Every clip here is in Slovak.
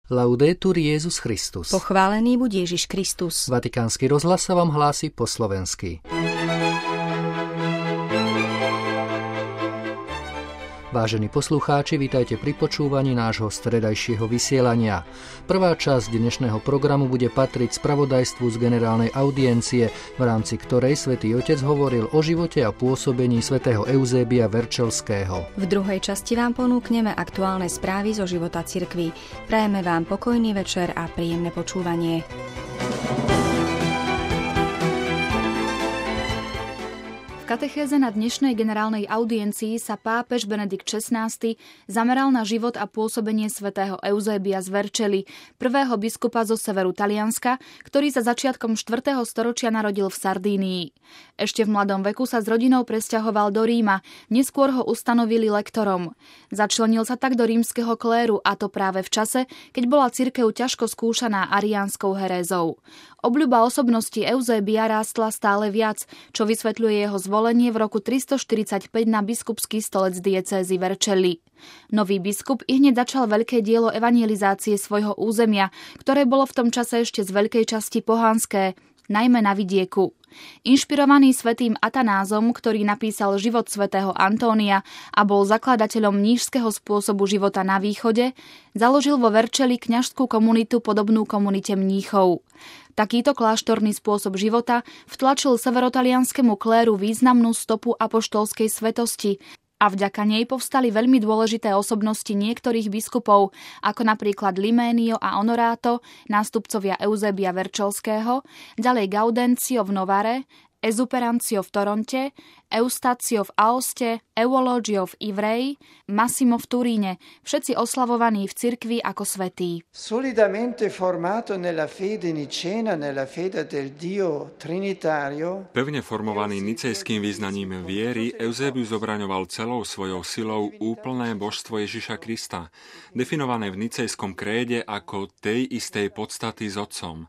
Laudetur Jesus Christus. Pochválený buď Ježiš Kristus. Vatikánsky rozhlas sa vám hlási po slovensky. Vážení poslucháči, vitajte pri počúvaní nášho stredajšieho vysielania. Prvá časť dnešného programu bude patriť spravodajstvu z generálnej audiencie, v rámci ktorej Svätý Otec hovoril o živote a pôsobení svätého Euzébia Verčelského. V druhej časti vám ponúkneme aktuálne správy zo života cirkvi. Prajeme vám pokojný večer a príjemné počúvanie. V katechéze na dnešnej generálnej audiencii sa pápež Benedikt XVI zameral na život a pôsobenie svätého Euzébia z Verčeli, prvého biskupa zo severu Talianska, ktorý sa začiatkom 4. storočia narodil v Sardínii. Ešte v mladom veku sa s rodinou presťahoval do Ríma, neskôr ho ustanovili lektorom. Začlenil sa tak do rímskeho kléru, a to práve v čase, keď bola cirkev ťažko skúšaná ariánskou herézou. Obľuba osobnosti Euzébia rástla stále viac, čo vysvetľuje jeho zvolenie v roku 345 na biskupský stolec diecézy Verčeli. Nový biskup ihneď začal veľké dielo evangelizácie svojho územia, ktoré bolo v tom čase ešte z veľkej časti pohanské, najmä na vidieku. Inšpirovaný svätým Atanázom, ktorý napísal život svätého Antónia a bol zakladateľom mníšskeho spôsobu života na východe, založil vo Verčeli kňažskú komunitu podobnú komunite mníchov. Takýto kláštorný spôsob života vtlačil severotalianskému kléru významnú stopu apoštolskej svetosti a vďaka nej povstali veľmi dôležité osobnosti niektorých biskupov, ako napríklad Liménio a Honorato, nástupcovia Euzébia Verčelského, ďalej Gaudencio v Novare, Ezuperancio v Toronte, Eustacio v Aoste, Eulogio v Ivreji, Massimo v Turíne, všetci oslavovaní v cirkvi ako svätí. Solidamente formato nella fede nicena, nella fede del Dio trinitario. Pevne formovaný nicejským vyznaním viery, Eusébius obraňoval celou svojou silou úplné božstvo Ježiša Krista, definované v nicejskom kréde ako tej istej podstaty s Otcom.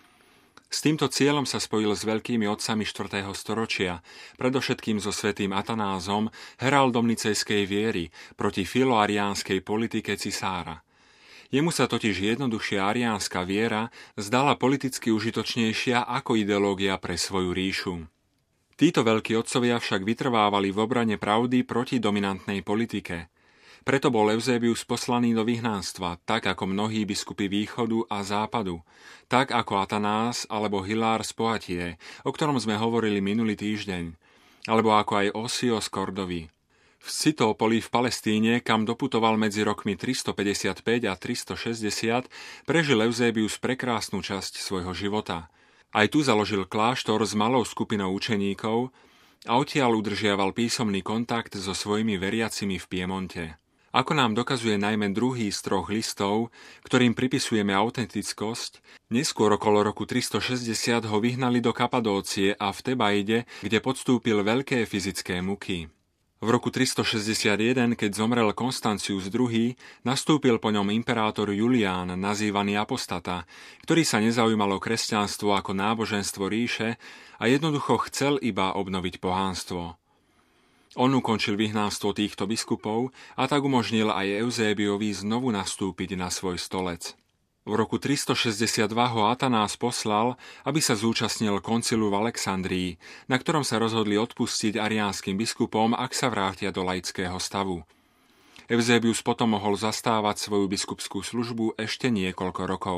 S týmto cieľom sa spojil s veľkými otcami 4. storočia, predovšetkým so svätým Atanázom, heraldom nicejskej viery, proti filoariánskej politike cisára. Jemu sa totiž jednoduchšia ariánska viera zdala politicky užitočnejšia ako ideológia pre svoju ríšu. Títo veľkí otcovia však vytrvávali v obrane pravdy proti dominantnej politike. Preto bol Eusébius poslaný do vyhnanstva, tak ako mnohí biskupy východu a západu, tak ako Atanás alebo Hilár z Poatie, o ktorom sme hovorili minulý týždeň, alebo ako aj Osio z Kordovy. V Citópoli v Palestíne, kam doputoval medzi rokmi 355 a 360, prežil Eusébius prekrásnu časť svojho života. Aj tu založil kláštor s malou skupinou učeníkov a odtiaľ udržiaval písomný kontakt so svojimi veriacimi v Piemonte. Ako nám dokazuje najmä druhý z 3 listov, ktorým pripisujeme autentickosť, neskôr okolo roku 360 ho vyhnali do Kapadócie a v Tebaide, kde podstúpil veľké fyzické muky. V roku 361, keď zomrel Konstancius II, nastúpil po ňom imperátor Julián, nazývaný apostata, ktorý sa nezaujímal o kresťanstvo ako náboženstvo ríše a jednoducho chcel iba obnoviť pohánstvo. On ukončil vyhnanstvo týchto biskupov a tak umožnil aj Euzébiovi znovu nastúpiť na svoj stolec. V roku 362 ho Atanás poslal, aby sa zúčastnil koncilu v Alexandrii, na ktorom sa rozhodli odpustiť ariánskym biskupom, ak sa vrátia do laického stavu. Euzébius potom mohol zastávať svoju biskupskú službu ešte niekoľko rokov.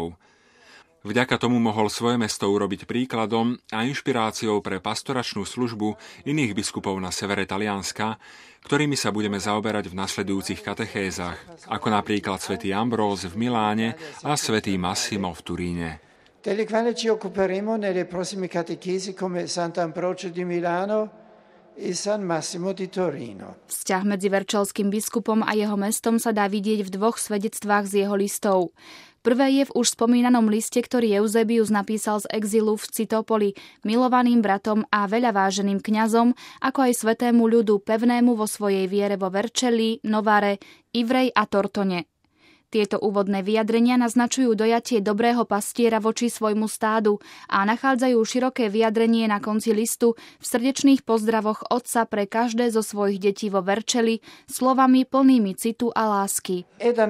Vďaka tomu mohol svoje mesto urobiť príkladom a inšpiráciou pre pastoračnú službu iných biskupov na severe Talianska, ktorými sa budeme zaoberať v nasledujúcich katechézach, ako napríklad svätý Ambrós v Miláne a svätý Massimo v Turíne. Delle quali ci occuperemo nelle prossime catechesi come Sant'Ambrogio di Milano e San Massimo di Torino. Vzťah medzi verčelským biskupom a jeho mestom sa dá vidieť v 2 svedectvách z jeho listov. Prvé je v už spomínanom liste, ktorý Eusébius napísal z exilu v Citópoli milovaným bratom a veľa váženým kňazom, ako aj svätému ľudu pevnému vo svojej viere vo Verčeli, Novare, Ivrej a Tortone. Tieto úvodné vyjadrenia naznačujú dojatie dobrého pastiera voči svojmu stádu a nachádzajú široké vyjadrenie na konci listu v srdečných pozdravoch otca pre každé zo svojich detí vo Vercelli slovami plnými citu a lásky.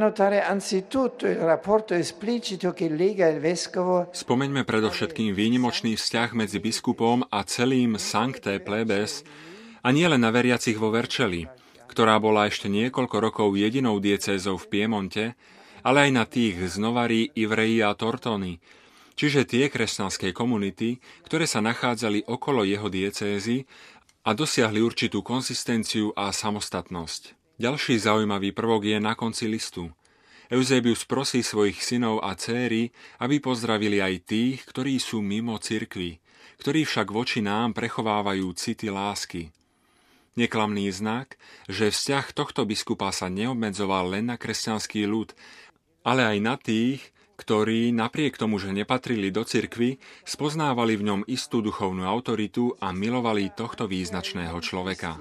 Spomeňme predovšetkým výnimočný vzťah medzi biskupom a celým Sancte Plebes a nielen na veriacich vo Vercelli, ktorá bola ešte niekoľko rokov jedinou diecézou v Piemonte, ale aj na tých z Novary, Ivreji a Tortony, čiže tie kresťanské komunity, ktoré sa nachádzali okolo jeho diecézy a dosiahli určitú konzistenciu a samostatnosť. Ďalší zaujímavý prvok je na konci listu. Eusebius prosí svojich synov a dcéry, aby pozdravili aj tých, ktorí sú mimo cirkvi, ktorí však voči nám prechovávajú city lásky. Neklamný znak, že vzťah tohto biskupa sa neobmedzoval len na kresťanský ľud, ale aj na tých, ktorí napriek tomu, že nepatrili do cirkvi, spoznávali v ňom istú duchovnú autoritu a milovali tohto význačného človeka.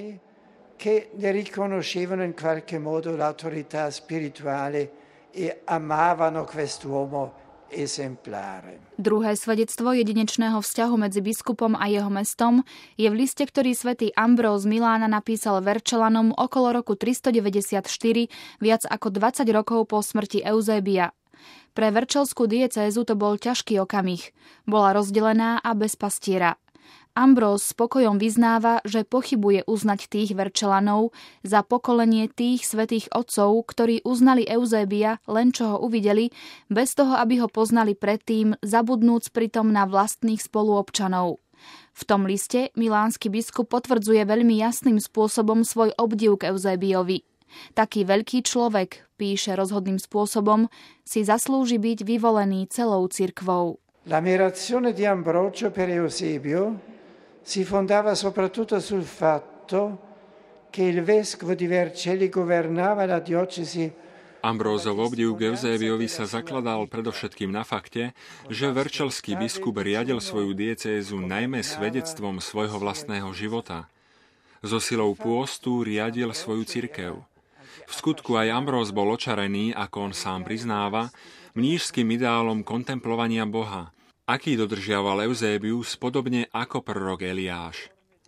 Che ne riconoscevano in qualche modo l'autorità spirituale e amavano quest'uomo esemplare. Druhé svedectvo jedinečného vzťahu medzi biskupom a jeho mestom je v liste, ktorý svätý Ambrós z Milána napísal Verčelanom okolo roku 394, viac ako 20 rokov po smrti Eusébia. Pre verčelskú diecézu to bol ťažký okamih. Bola rozdelená a bez pastiera. Ambrós s pokojom vyznáva, že pochybuje uznať tých Verčelanov za pokolenie tých svätých otcov, ktorí uznali Eusébia, len čo ho uvideli, bez toho, aby ho poznali predtým, zabudnúc pritom na vlastných spoluobčanov. V tom liste milánsky biskup potvrdzuje veľmi jasným spôsobom svoj obdiv k Eusébiovi. Taký veľký človek, píše rozhodným spôsobom, si zaslúži byť vyvolený celou cirkvou. L'ammirazione di Ambrogio per Eusebio si fondava soprattutto sul fatto che il vescovo di Vercelli governava la diocesi. Ambrózov obdiv k Eusébiovi sa zakladal predovšetkým na fakte, že verčelský biskup riadil svoju diecézu najmä svedectvom svojho vlastného života. So silou pôstu riadil svoju cirkev. V skutku aj Ambróz bol očarený, ako on sám priznáva, mníšskym ideálom kontemplovania Boha, aký dodržiaval Eusébius podobne ako prorok Eliáš.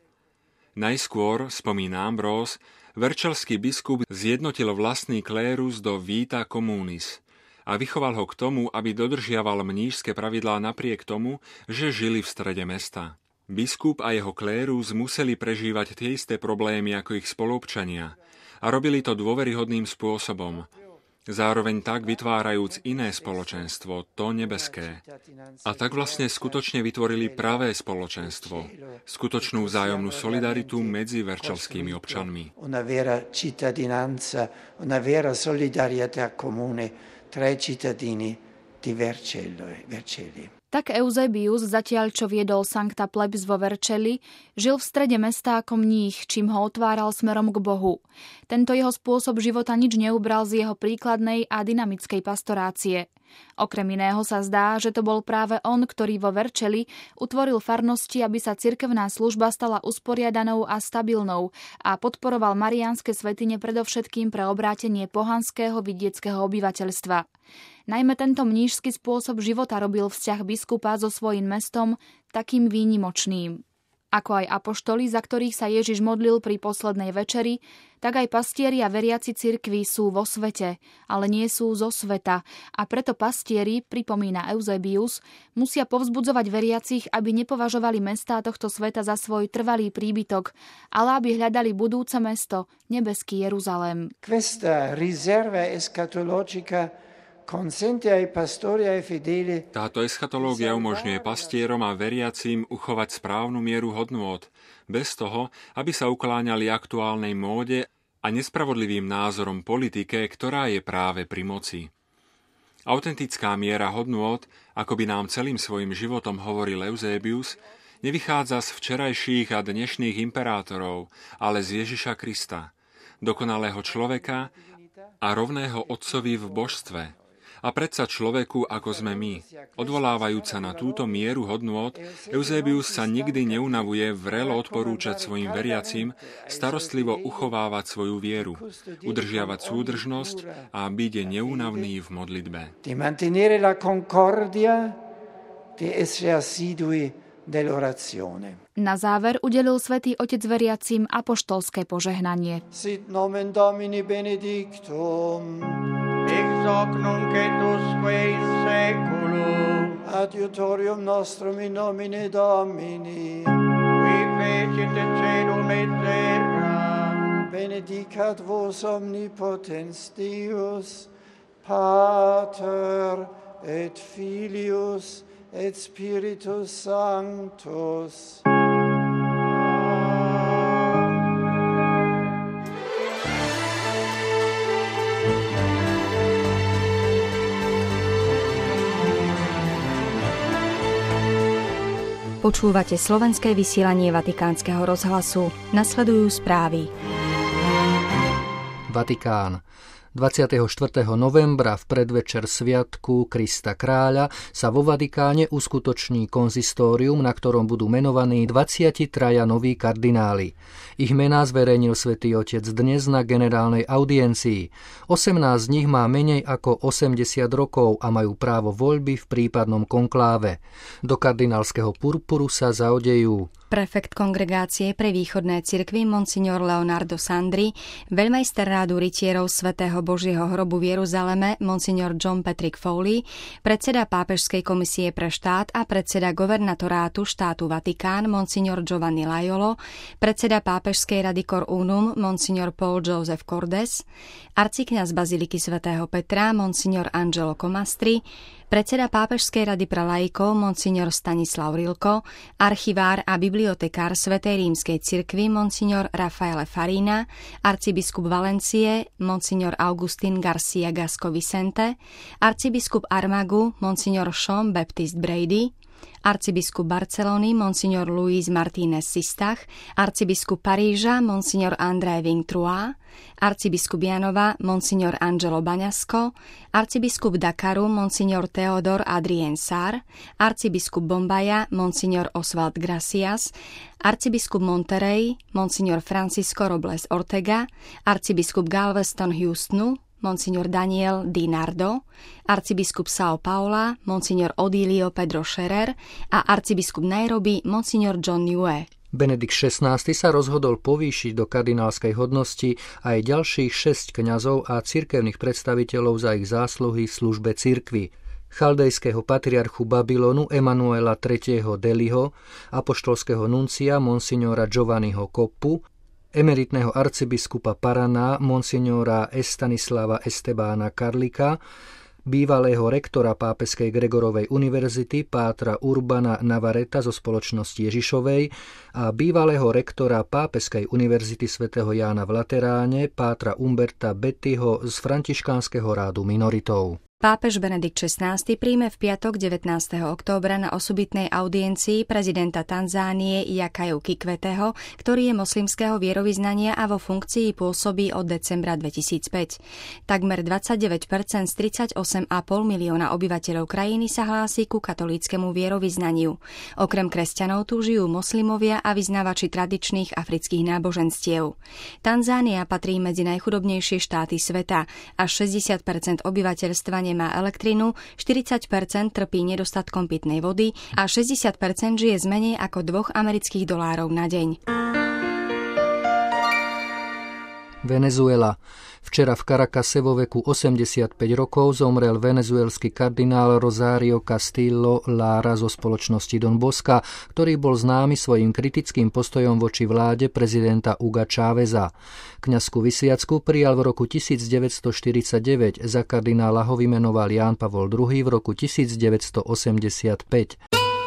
Najskôr, spomína Ambróz, verčelský biskup zjednotil vlastný klérus do vita communis a vychoval ho k tomu, aby dodržiaval mníšske pravidlá napriek tomu, že žili v strede mesta. Biskup a jeho klérus museli prežívať tie isté problémy ako ich spoluobčania a robili to dôveryhodným spôsobom, zároveň tak vytvárajúc iné spoločenstvo, to nebeské. A tak vlastne skutočne vytvorili pravé spoločenstvo, skutočnú vzájomnú solidaritu medzi verčelskými občanmi. Una vera cittadinanza, una vera solidarietà comune tra i cittadini di Vercelli. Tak Eusebius, zatiaľ čo viedol Sancta Plebs vo Vercelli, žil v strede mesta ako mních, čím ho otváral smerom k Bohu. Tento jeho spôsob života nič neubral z jeho príkladnej a dynamickej pastorácie. Okrem iného sa zdá, že to bol práve on, ktorý vo Vercelli utvoril farnosti, aby sa cirkevná služba stala usporiadanou a stabilnou a podporoval mariánske svätyne predovšetkým pre obrátenie pohanského vidieckého obyvateľstva. Najmä tento mníšsky spôsob života robil vzťah biskupa so svojím mestom takým výnimočným. Ako aj apoštoli, za ktorých sa Ježiš modlil pri poslednej večeri, tak aj pastieri a veriaci cirkvi sú vo svete, ale nie sú zo sveta. A preto pastieri, pripomína Eusebius, musia povzbudzovať veriacich, aby nepovažovali mestá tohto sveta za svoj trvalý príbytok, ale aby hľadali budúce mesto, nebeský Jeruzalém. Questa riserva eschatologica táto eschatológia umožňuje pastierom a veriacím uchovať správnu mieru hodnôt, bez toho, aby sa ukláňali aktuálnej móde a nespravodlivým názorom politike, ktorá je práve pri moci. Autentická miera hodnôt, ako by nám celým svojim životom hovoril Eusebius, nevychádza z včerajších a dnešných imperátorov, ale z Ježiša Krista, dokonalého človeka a rovného Otcovi v božstve, A predsa človeku, ako sme my. Odvolávajúc sa na túto mieru hodnôt, Eusebius sa nikdy neunavuje vrelo odporúčať svojim veriacim starostlivo uchovávať svoju vieru, udržiavať súdržnosť a byť neúnavný v modlitbe. Di mantenere la concordia, di essere assidui dell'orazione. Na záver udelil svätý Otec veriacim apoštolské požehnanie. Sit nomen Domini benedictum, ex hoc nunc et usque in seculum, adiutorium nostrum in nomine Domini, qui fecit caelum et terra, benedicat vos omnipotens Deus, Pater et Filius et Spiritus Sanctus. Počúvate slovenské vysielanie Vatikánskeho rozhlasu. Nasledujú správy. Vatikán. 24. novembra v predvečer sviatku Krista kráľa sa vo Vatikáne uskutoční konzistórium, na ktorom budú menovaní 23 noví kardináli. Ich mená zverejnil svätý Otec dnes na generálnej audiencii. 18 z nich má menej ako 80 rokov a majú právo voľby v prípadnom konkláve. Do kardinálskeho purpuru sa zaodejú prefekt Kongregácie pre východné cirkvi Monsignor Leonardo Sandri, veľmajster rádu rytierov Svätého Božieho hrobu v Jeruzaleme Monsignor John Patrick Foley, predseda Pápežskej komisie pre štát a predseda governatorátu štátu Vatikán Monsignor Giovanni Laiolo, predseda Pápežskej rady Cor Unum Monsignor Paul Joseph Cordes, arcikňaz Baziliky svätého Petra Monsignor Angelo Comastri, predseda Pápežskej rady pre laikov Monsignor Stanislav Rilko, archivár a bibliotekár Svätej rímskej cirkvi Monsignor Raffaele Farina, arcibiskup Valencie Monsignor Augustín Garcia Gasco Vicente, arcibiskup Armagu Monsignor Sean Baptiste Brady, arcibiskup Barcelony Monsignor Luis Martínez Sistach, arcibiskup Paríža Monsignor André Vintrua, arcibiskup Janova Monsignor Angelo Baňasko, arcibiskup Dakaru Monsignor Theodor Adrien Sar, arcibiskup Bombaja Monsignor Oswald Gracias, arcibiskup Monterey Monsignor Francisco Robles Ortega, arcibiskup Galveston Houstonu Monsignor Daniel Di Nardo, arcibiskup São Paula Monsignor Odilio Pedro Scherer a arcibiskup Nairobi Monsignor John Yue. Benedikt XVI sa rozhodol povýšiť do kardinálskej hodnosti aj ďalších 6 kňazov a cirkevných predstaviteľov za ich zásluhy v službe cirkvi. Chaldejského patriarchu Babylonu Emanuela III. Deliho, apoštolského nuncia Monsignora Giovanniho Koppu, emeritného arcibiskupa Paraná Monsignora Estanislava Estebána Karlika, bývalého rektora Pápeskej Gregorovej univerzity Pátra Urbana Navareta zo Spoločnosti Ježišovej a bývalého rektora Pápeskej univerzity svätého Jána v Lateráne Pátra Umberta Bettyho z františkánskeho rádu minoritov. Pápež Benedikt XVI príjme v piatok 19. októbra na osobitnej audiencii prezidenta Tanzánie Jakaju Kikweteho, ktorý je moslimského vierovyznania a vo funkcii pôsobí od decembra 2005. Takmer 29% z 38,5 milióna obyvateľov krajiny sa hlási ku katolíckemu vierovyznaniu. Okrem kresťanov tu žijú moslimovia a vyznávači tradičných afrických náboženstiev. Tanzánia patrí medzi najchudobnejšie štáty sveta a 60% obyvateľstva nemá elektrinu, 40% trpí nedostatkom pitnej vody a 60% žije z menej ako $2 amerických na deň. Venezuela. Včera v Caracase vo veku 85 rokov zomrel venezuelský kardinál Rosario Castillo Lara zo spoločnosti Don Bosca, ktorý bol známy svojim kritickým postojom voči vláde prezidenta Huga Cháveza. Kňazskú vysviacku prijal v roku 1949, za kardinála ho vymenoval Ján Pavol II v roku 1985.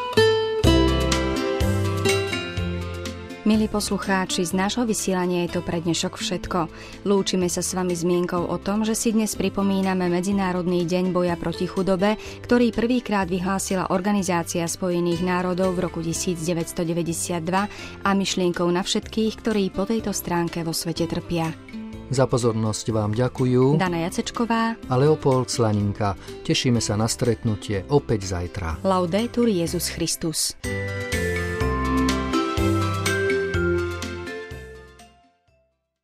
Milí poslucháči, z nášho vysielania je to pre dnešok všetko. Lúčime sa s vami zmienkou o tom, že si dnes pripomíname Medzinárodný deň boja proti chudobe, ktorý prvýkrát vyhlásila Organizácia spojených národov v roku 1992 a myšlienkou na všetkých, ktorí po tejto stránke vo svete trpia. Za pozornosť vám ďakujú Dana Jacečková a Leopold Slaninka. Tešíme sa na stretnutie opäť zajtra. Laudetur Jesus Christus.